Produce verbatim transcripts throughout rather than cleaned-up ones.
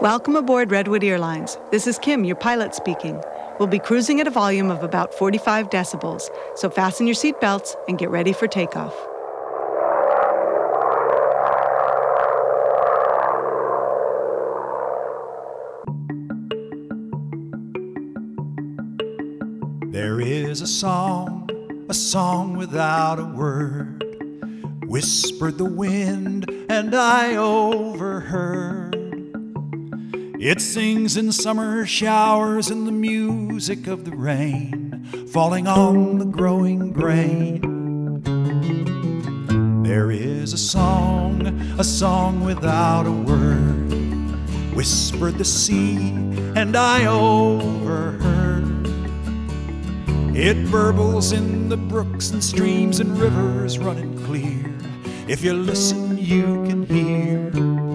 Welcome aboard Redwood Airlines. This is Kim, your pilot speaking. We'll be cruising at a volume of about forty-five decibels, so fasten your seatbelts and get ready for takeoff. There is a song, a song without a word, whispered the wind and I overheard. It sings in summer showers and the music of the rain falling on the growing grain. There is a song, a song without a word, whispered the sea and I overheard. It burbles in the brooks and streams and rivers running clear. If you listen, you can hear.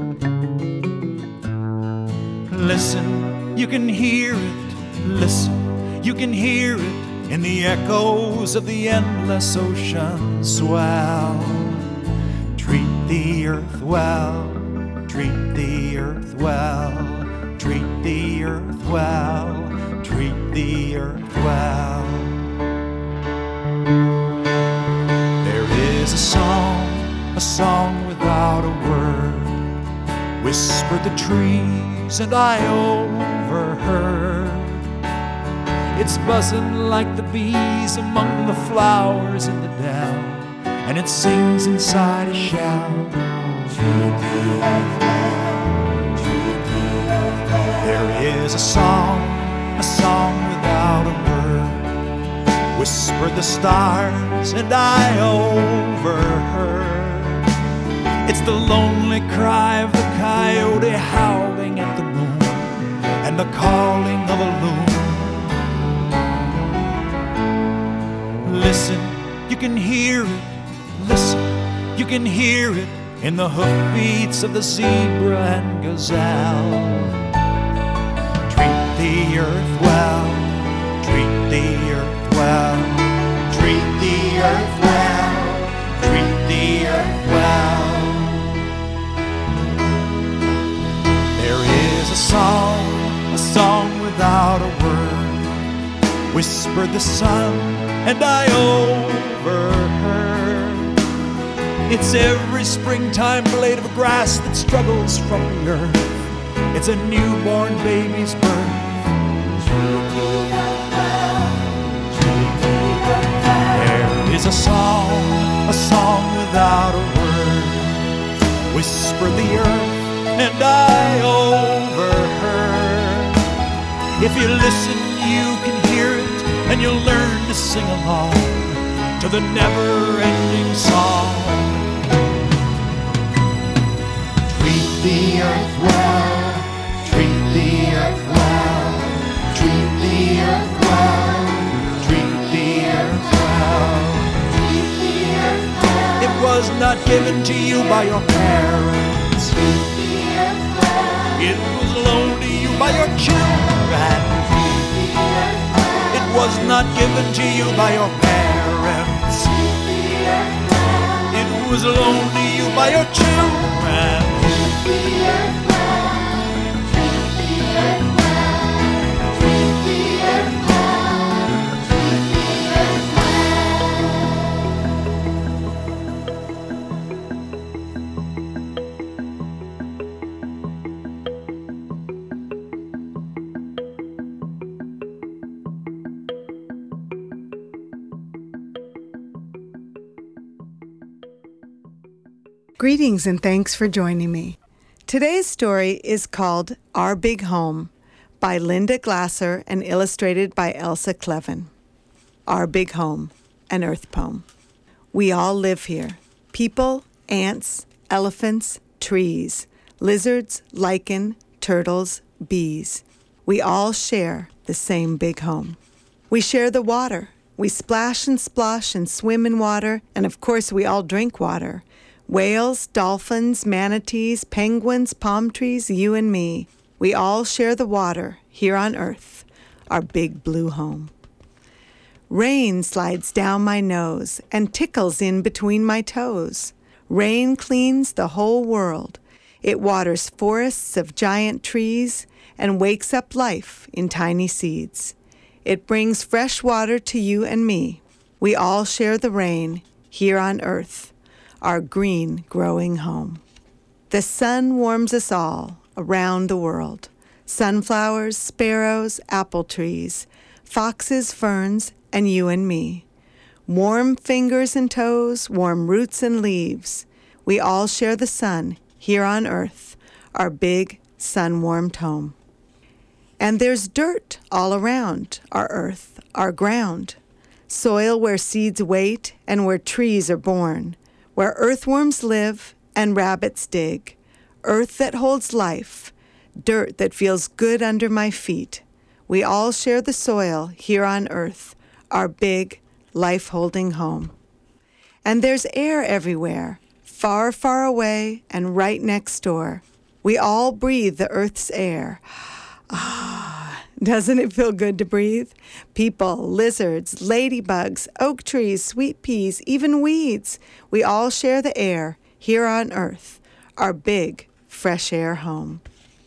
Listen, you can hear it. Listen, you can hear it in the echoes of the endless ocean swell. Treat the earth well, treat the earth well, treat the earth well, treat the earth well. There is a song, a song without a word, whispered the trees and I overheard. It's buzzing like the bees among the flowers in the dell, and it sings inside a shell. There is a song, a song without a word, whispered the stars and I overheard. It's the lonely cry of the coyote howling at the moon and the calling of a loon. Listen, you can hear it. Listen, you can hear it in the hoofbeats of the zebra and gazelle. Treat the earth well, treat the earth well, treat the earth well, treat the earth well. There is a song, a song without a word, whispered the sun and I overheard. It's every springtime blade of grass that struggles from the earth. It's a newborn baby's birth. There is a song, a song without a word, whispered the earth and I overheard. If you listen, you can hear it, and you'll learn to sing along to the never-ending song. Treat the earth well, treat the earth well, treat the earth well, treat the earth well. It was not given to you by your parents. It was loaned to you by your children. It was not given to you by your parents. It was loaned to you by your children. Greetings and thanks for joining me. Today's story is called Our Big Home by Linda Glasser and illustrated by Elsa Clevin. Our Big Home, an Earth poem. We all live here. People, ants, elephants, trees, lizards, lichen, turtles, bees. We all share the same big home. We share the water. We splash and splosh and swim in water, and of course we all drink water. Whales, dolphins, manatees, penguins, palm trees, you and me. We all share the water here on Earth, our big blue home. Rain slides down my nose and tickles in between my toes. Rain cleans the whole world. It waters forests of giant trees and wakes up life in tiny seeds. It brings fresh water to you and me. We all share the rain here on earth, our green growing home. The sun warms us all around the world. Sunflowers, sparrows, apple trees, foxes, ferns, and you and me. Warm fingers and toes, warm roots and leaves. We all share the sun here on earth, our big sun-warmed home. And there's dirt all around our earth, our ground. Soil where seeds wait and where trees are born, where earthworms live and rabbits dig. Earth that holds life, dirt that feels good under my feet. We all share the soil here on earth, our big, life-holding home. And there's air everywhere, far, far away and right next door. We all breathe the earth's air. Ah, doesn't it feel good to breathe? People, lizards, ladybugs, oak trees, sweet peas, even weeds. We all share the air here on earth, our big, fresh air home.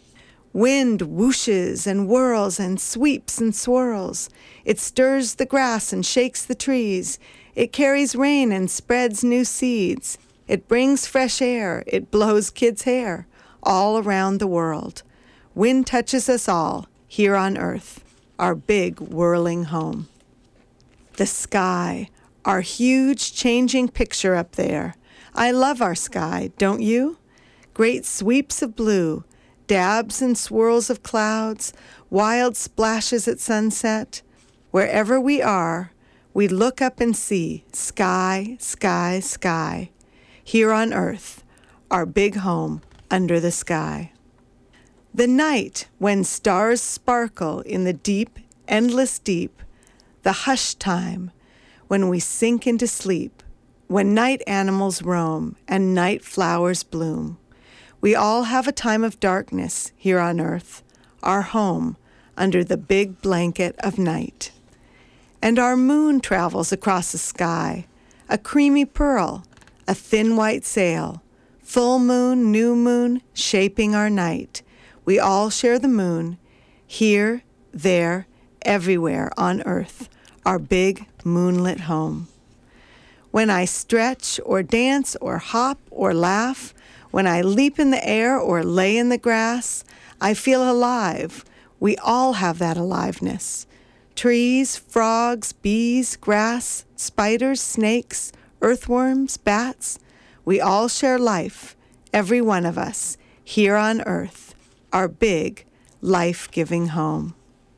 Wind whooshes and whirls and sweeps and swirls. It stirs the grass and shakes the trees. It carries rain and spreads new seeds. It brings fresh air. It blows kids' hair all around the world. Wind touches us all here on earth, our big whirling home. The sky, our huge changing picture up there. I love our sky, don't you? Great sweeps of blue, dabs and swirls of clouds, wild splashes at sunset. Wherever we are, we look up and see sky, sky, sky. Here on earth, our big home under the sky. The night when stars sparkle in the deep, endless deep, the hush time when we sink into sleep, when night animals roam and night flowers bloom. We all have a time of darkness here on earth, our home under the big blanket of night. And our moon travels across the sky, a creamy pearl, a thin white sail, full moon, new moon, shaping our night. We all share the moon, here, there, everywhere on earth, our big moonlit home. When I stretch or dance or hop or laugh, when I leap in the air or lay in the grass, I feel alive. We all have that aliveness. Trees, frogs, bees, grass, spiders, snakes, earthworms, bats, we all share life, every one of us, here on earth, our big, life-giving home.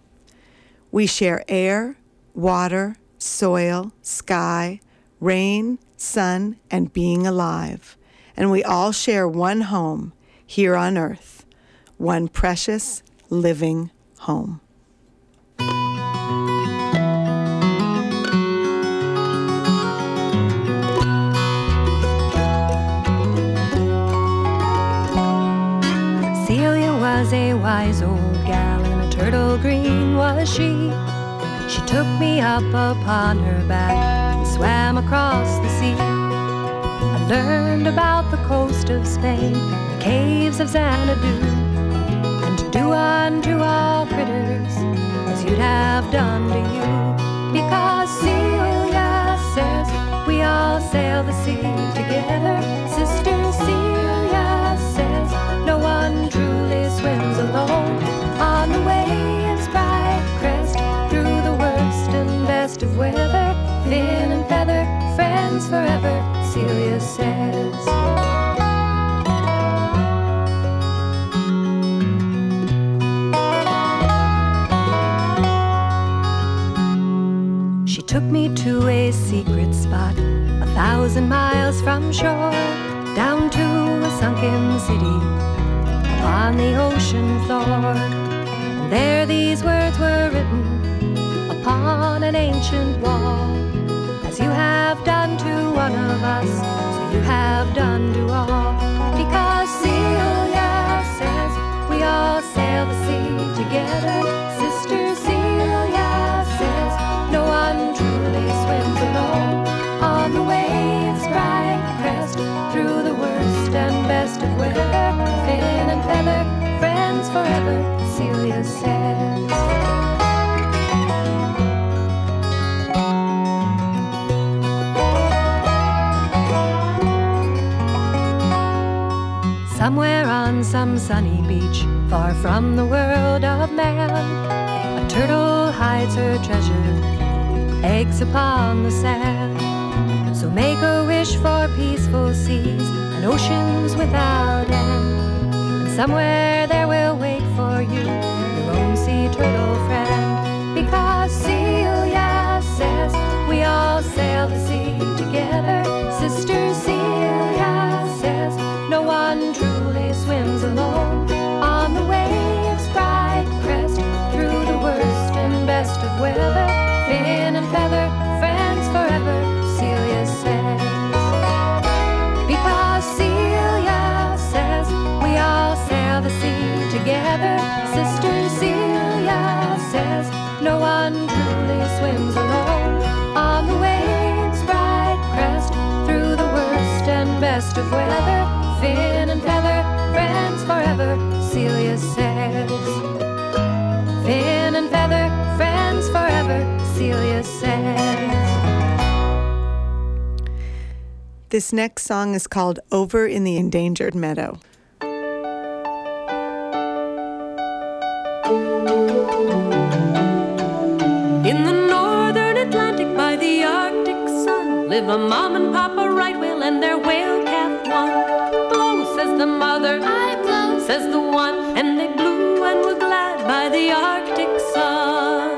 We share air, water, soil, sky, rain, sun, and being alive. And we all share one home here on earth, one precious, living home. Celia was a wise old gal, and a turtle green was she. She took me up upon her back and swam across the sea. I learned about the coast of Spain, the caves of Xanadu, and to do unto all critters as you'd have done to you. Because Celia says we all sail the sea together. Sister Celia says no one truly swims alone on the waves' bright crest, through the worst and best of weather, fin and feather, friends forever, Celia says. She took me to a secret spot, a thousand miles from shore, down to a sunken city upon the ocean floor. And there these words were written upon an ancient wall: as you have done to one of us, so you have done to all. Because Celia says we all sail the sea together. Sister Celia says no one truly swims alone on the waves' bright crest, through the worst and best of weather, forever, Celia says. Somewhere on some sunny beach, far from the world of man, a turtle hides her treasure, eggs upon the sand. So make a wish for peaceful seas and oceans without end. And somewhere there will wait for you your own sea turtle friend. Because Celia says we all sail the sea together. Sister Celia says no one truly swims alone on the waves' bright crest, through the worst and best of weather. Fin and feather, friends forever, Celia says. Because Celia says we all sail the sea together. Sister Celia says no one truly swims alone on the waves' bright crest, through the worst and best of weather. Fin and feather, friends forever, Celia says. Fin and feather, friends forever, Celia says. This next song is called Over in the Endangered Meadow. In the northern Atlantic by the Arctic sun live a mom and papa right whale and their whale calf one. Blow, says the mother, I blow, says the one, and they blew and were glad by the Arctic sun.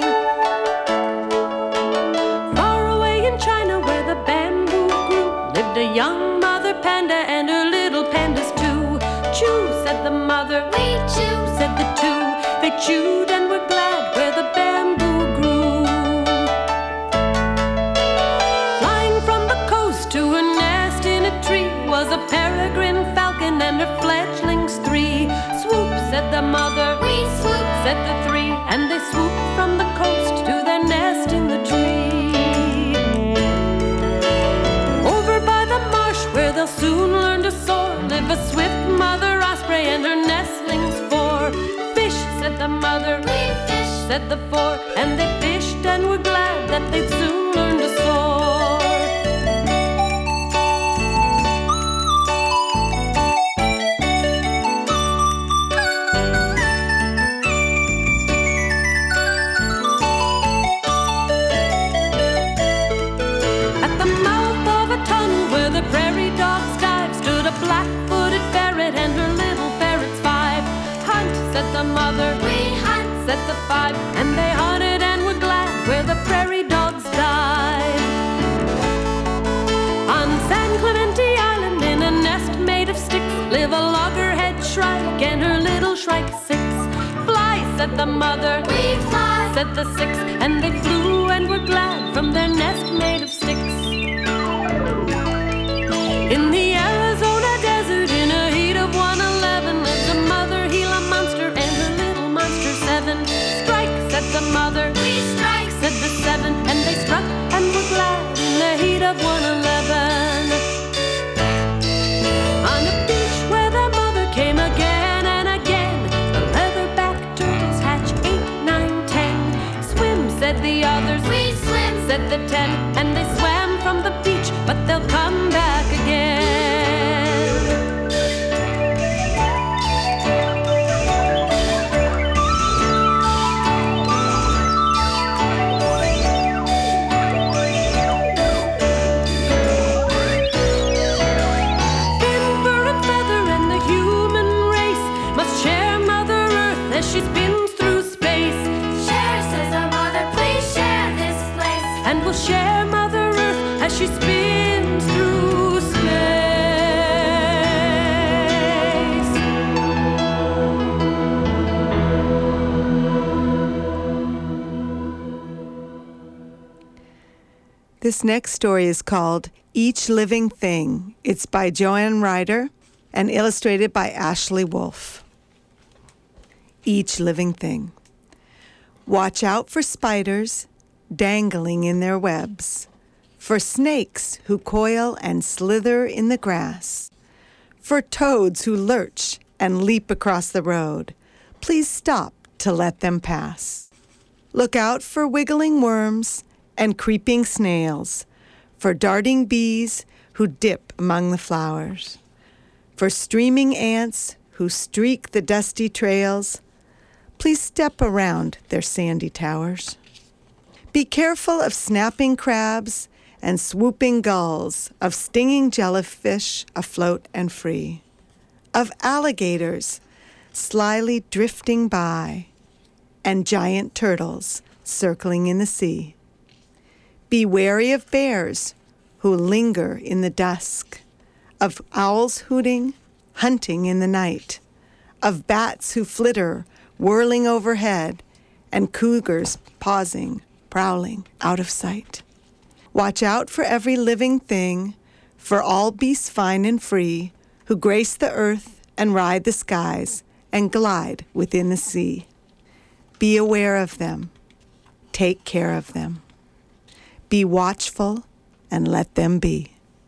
Far away in China where the bamboo grew lived a young mother panda and her little pandas too. Chew, said the mother, we chew, said the two. They chewed and were glad where the bamboo grew. Flying from the coast to her nest in a tree was a peregrine falcon and her fledglings three. Swoop, said the mother, we swoop, said the three, and they swooped from the coast to their nest in the tree. Over by the marsh where they'll soon learn to soar live a swift mother osprey and her nestlings four. Fish, said the mother, we fish, said the four, and they fished and were glad that they'd soon learn to soar. At the mouth of a tunnel where the prairie dogs dive stood a black-footed ferret and her little ferrets five. Hunt, said the mother, we hunt, said the five, and they hunted and were glad where the prairie dogs died. On San Clemente Island in a nest made of sticks live a loggerhead shrike and her little shrike six. Fly, said the mother, we fly, said the six, and they flew and were glad from their nest made of sticks. In the Arizona desert in a heat of one eleven lived a mother Gila monster and her little monster seven. Strike, said the mother, we strike, said the seven, and they struck and were glad in the heat of one eleven. On a beach where their mother came again and again, the leatherback turtles hatch eight, nine, ten. Swim, said the others, we swim, said the ten, and they swam from the beach, but they'll come back again. Fin, fur, and feather and the human race must share Mother Earth as she spins through space. Share, says our mother, please share this place. And we'll share Mother Earth as she spins through space. This next story is called Each Living Thing. It's by Joanne Ryder and illustrated by Ashley Wolf. Each living thing. Watch out for spiders dangling in their webs, for snakes who coil and slither in the grass, for toads who lurch and leap across the road, please stop to let them pass. Look out for wiggling worms and creeping snails, for darting bees who dip among the flowers, for streaming ants who streak the dusty trails. Please step around their sandy towers. Be careful of snapping crabs and swooping gulls, of stinging jellyfish afloat and free, of alligators slyly drifting by, and giant turtles circling in the sea. Be wary of bears who linger in the dusk, of owls hooting, hunting in the night, of bats who flitter, whirling overhead, and cougars pausing, prowling out of sight. Watch out for every living thing, for all beasts fine and free, who grace the earth and ride the skies and glide within the sea. Be aware of them. Take care of them. Be watchful and let them be.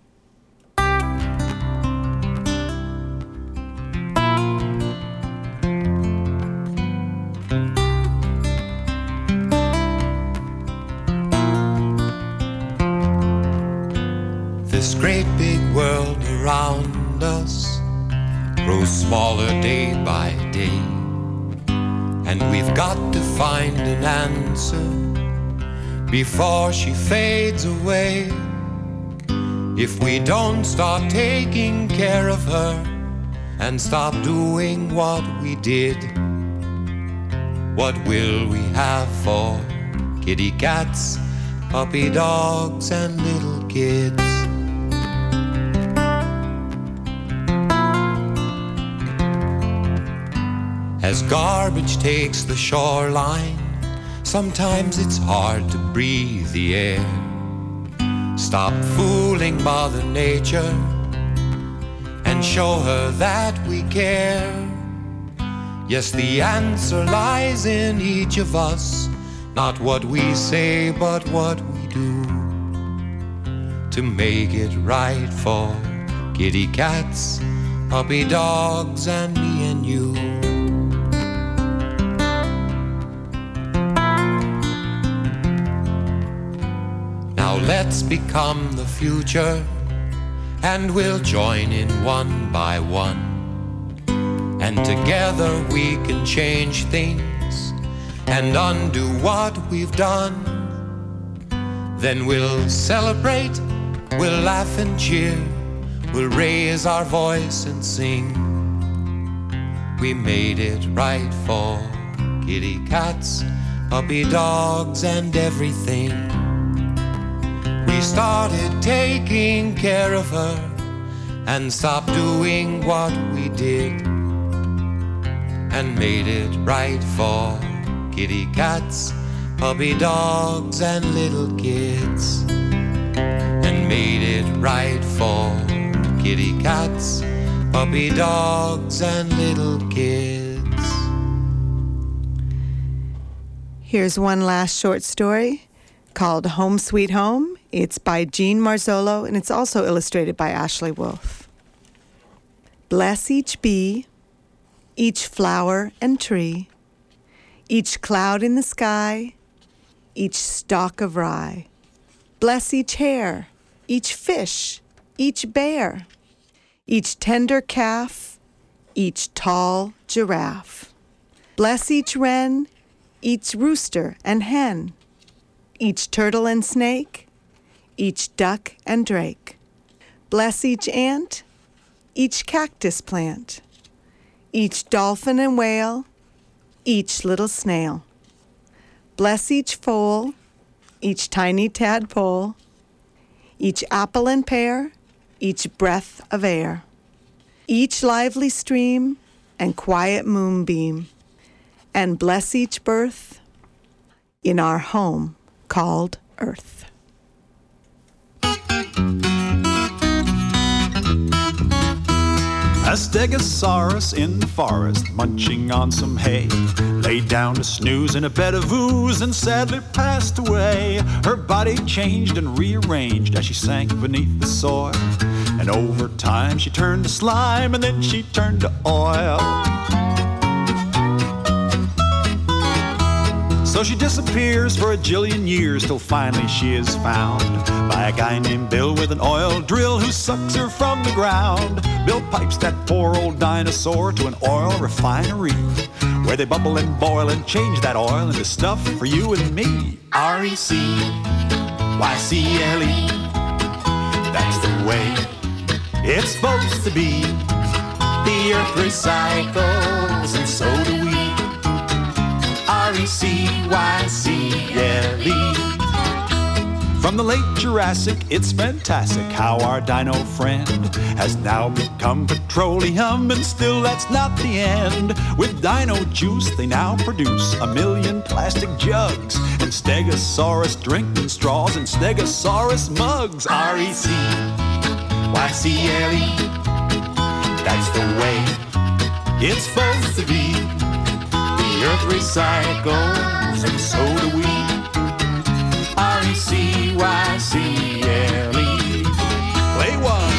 This great big world around us grows smaller day by day, and we've got to find an answer before she fades away. If we don't start taking care of her and stop doing what we did, what will we have for kitty cats, puppy dogs, and little kids? As garbage takes the shoreline, sometimes it's hard to breathe the air. Stop fooling Mother Nature and show her that we care. Yes, the answer lies in each of us, not what we say, but what we do, to make it right for kitty cats, puppy dogs, and me and you. Now let's become the future, and we'll join in one by one, and together we can change things and undo what we've done. Then we'll celebrate, we'll laugh and cheer, we'll raise our voice and sing. We made it right for kitty cats, puppy dogs, and everything. We started taking care of her and stopped doing what we did, and made it right for kitty cats, puppy dogs, and little kids. And made it right for kitty cats, puppy dogs, and little kids. Here's one last short story called Home Sweet Home. It's by Jean Marzolo, and it's also illustrated by Ashley Wolf. Bless each bee, each flower and tree, each cloud in the sky, each stalk of rye. Bless each hare, each fish, each bear, each tender calf, each tall giraffe. Bless each wren, each rooster and hen, each turtle and snake, each duck and drake. Bless each ant, each cactus plant, each dolphin and whale, each little snail. Bless each foal, each tiny tadpole, each apple and pear, each breath of air, each lively stream and quiet moonbeam, and bless each birth in our home called Earth. A stegosaurus in the forest, munching on some hay, laid down to snooze in a bed of ooze and sadly passed away. Her body changed and rearranged as she sank beneath the soil, and over time she turned to slime and then she turned to oil. So she disappears for a jillion years till finally she is found by a guy named Bill with an oil drill who sucks her from the ground. Bill pipes that poor old dinosaur to an oil refinery where they bubble and boil and change that oil into stuff for you and me. R E C Y C L E, that's the way it's supposed to be. The earth recycles and so do we. R E C Y C L E. From the late Jurassic, it's fantastic how our dino friend has now become petroleum, and still that's not the end. With dino juice, they now produce a million plastic jugs and Stegosaurus drinking straws and Stegosaurus mugs. R E C Y C L E, that's the way it's supposed to be. The earth recycles and so do we. R E C Y C L E. Play one.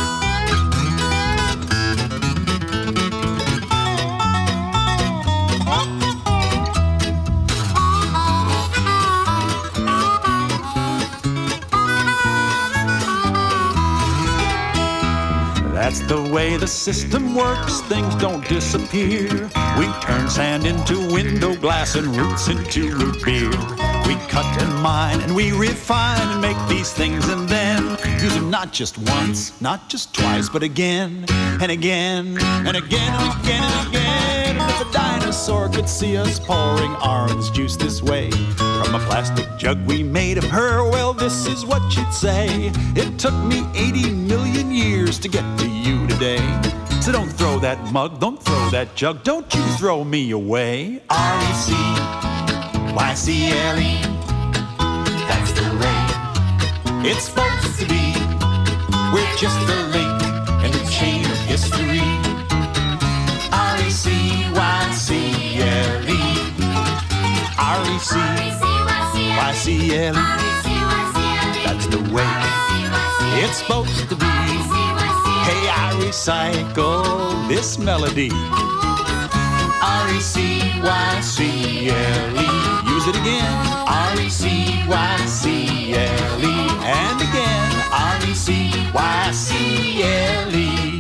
That's the way the system works, things don't disappear. We turn sand into window glass and roots into root beer. We cut and mine and we refine and make these things and then use them not just once, not just twice, but again and again and again and again and again. And if a dinosaur could see us pouring orange juice this way from a plastic jug we made of her, well, this is what she'd say. It took me eighty million years to get to you today. So don't throw that mug, don't throw that jug, don't you throw me away. R E C Y C L E, that's the way it's supposed to be. We're just a link in the chain of history. R E C Y C L E, R E C Y C L E, that's the way it's supposed to be. Hey, I recycle this melody. R E C Y C L E. Use it again. R E C Y C L E. And again. R E C Y C L E.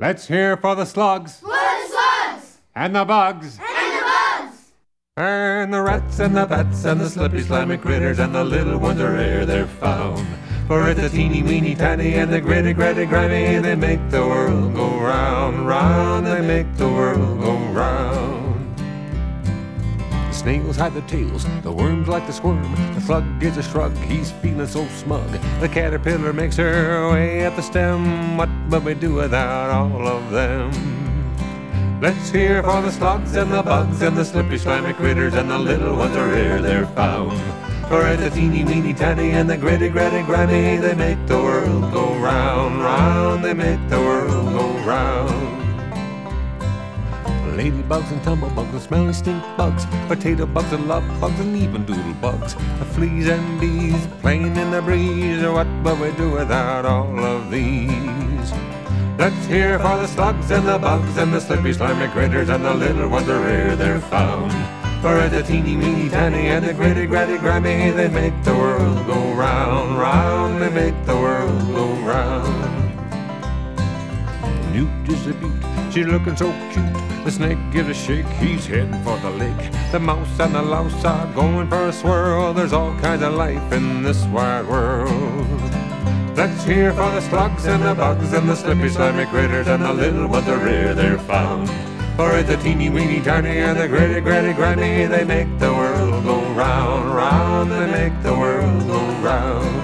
Let's hear for the slugs. For the slugs. And the bugs. And the bugs. And the rats and the bats and the slippy slimy critters and the little ones are ere they're found. For it's the teeny weeny tiny and the gritty gritty grimy, they make the world go round, round, they make the world go round. The snails hide their tails, the worms like to squirm, the slug gives a shrug, he's feeling so smug. The caterpillar makes her way at the stem, what would we do without all of them? Let's hear for the slugs and the bugs and the slippy slimy critters and the little ones are ere they're found. For it's the teeny weeny tiny and the gritty gritty grimy, they make the world go round, round, they make the world go round. Ladybugs and tumblebugs and smelly stink bugs, potato bugs and love bugs and even doodle bugs, the fleas and bees playing in the breeze, what would we do without all of these? Let's hear for the slugs and the bugs and the slippy slimy critters and the little ones are ere they're found. For it's the teeny weeny tiny and the gritty gritty grimy, they make the world go round, round, they make the world go round. Newt is a beaut, she's looking so cute, the snake gives a shake, he's heading for the lake. The mouse and the louse are going for a swirl, there's all kinds of life in this wide world. Let's hear for the slugs and the bugs and the slippy slimy critters and the little ones are ere they're found. For it's the teeny weeny tiny and the gritty gritty grimy, they make the world go round, round, they make the world go round.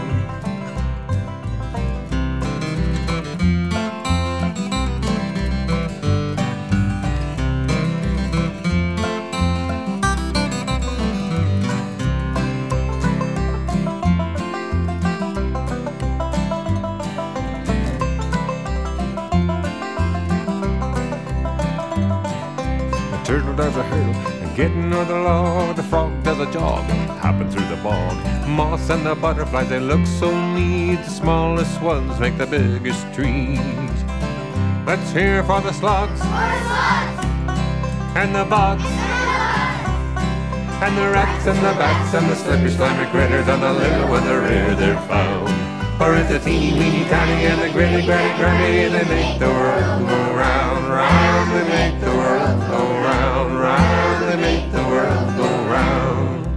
Turtle does a hurdle, and getting o'er the log. The frog does a jog, hopping through the bog. Moths and the butterflies, they look so neat. The smallest ones make the biggest trees. Let's hear for the slugs, For the slugs. and the bugs, And the bugs. and the rats and the bats and the slippy slimy critters and the little ones are ere they're found. For it's the teeny weeny tiny and the gritty gritty grimy, they make the world go round, round, they make the world go round, round, they make the world go round.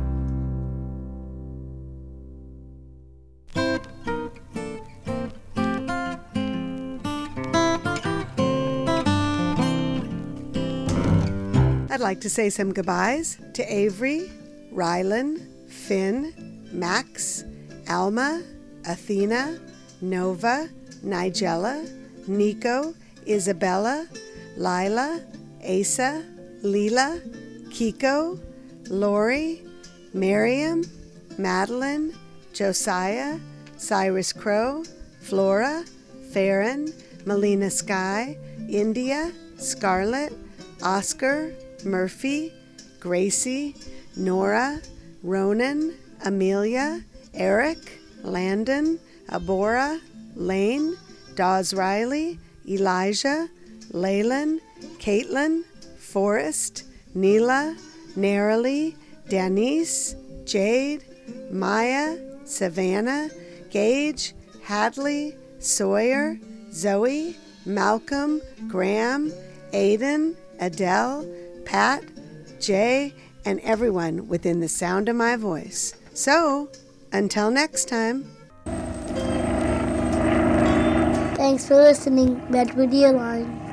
I'd like to say some goodbyes to Avery, Rylan, Finn, Max, Alma, Athena, Nova, Nigella, Nico, Isabella, Lila, Asa, Leela, Kiko, Lori, Miriam, Madeline, Josiah, Cyrus Crow, Flora, Farron, Melina Sky, India, Scarlett, Oscar, Murphy, Gracie, Nora, Ronan, Amelia, Eric, Landon, Abora, Lane, Dawes Riley, Elijah, Leyland, Caitlin, Forrest, Neela, Naralee, Danice, Jade, Maya, Savannah, Gage, Hadley, Sawyer, Zoe, Malcolm, Graham, Aiden, Adele, Pat, Jay, and everyone within the sound of my voice. So, until next time. Thanks for listening, Redwood Line.